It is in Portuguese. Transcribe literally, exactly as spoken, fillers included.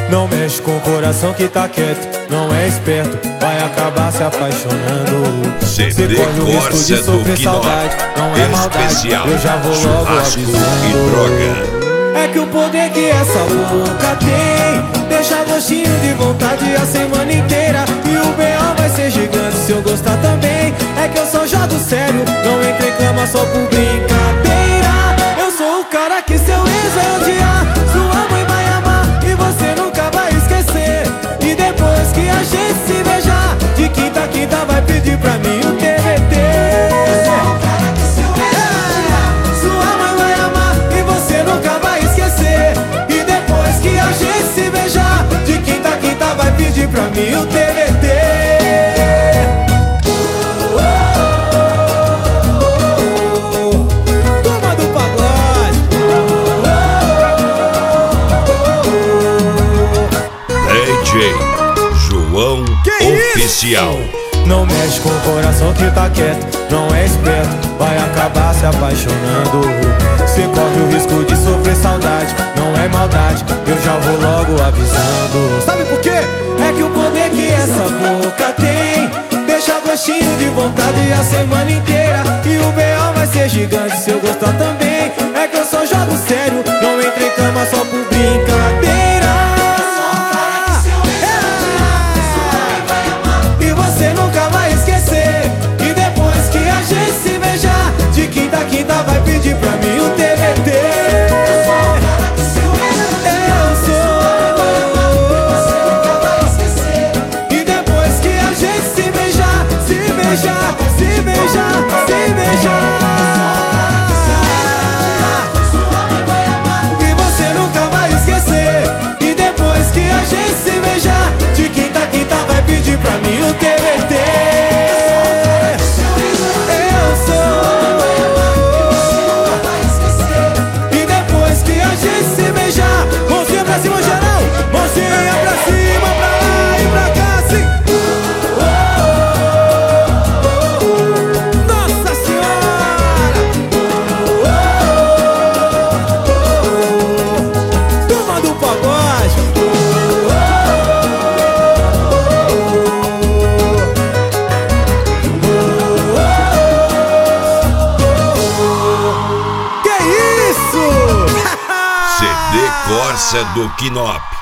Não mexe com o coração que tá quieto, não é esperto, vai acabar se apaixonando. C Cê D corre o risco Corsa de do sofrer Quinó, saudade, não é maldade, especial, eu já vou logo churrasco avisando. e droga. É que o poder que essa boca tem deixa gostinho de vontade a semana inteira. E o B O vai ser gigante se eu gostar também. É que eu só jogo sério, não entro em cama só por brincadeira. Eu sou o cara que seu ex vai odiar, sua mãe vai amar e você nunca vai esquecer. E depois que a gente se beijar, de quinta a quinta vai pedir pra mim o T V T. Eu sou o cara que seu ex vai odiar, sua mãe vai amar e você nunca vai esquecer. E depois que a gente se beijar, de quinta a quinta vai pedir pra mim o T V T. João Oficial. Não mexe com o coração que tá quieto, não é esperto, vai acabar se apaixonando. Cê corre o risco de sofrer saudade, não é maldade, eu já vou logo avisando. Sabe por quê? É que o poder que essa boca tem deixa gostinho de vontade a semana inteira. E o B O vai ser gigante se eu gostar também. É que eu só jogo sério, não entro em cama só por brincadeira. Quinta vai pedir pra mim o T V T. Eu sou o cara que seu ex você nunca vai esquecer. E depois que a gente se beijar, se beijar, se beijar, se beijar, sua mãe vai amar e você nunca vai esquecer. E depois que a gente se beijar, de quinta a quinta vai pedir pra mim o T V T. C D Corsa do Quinó.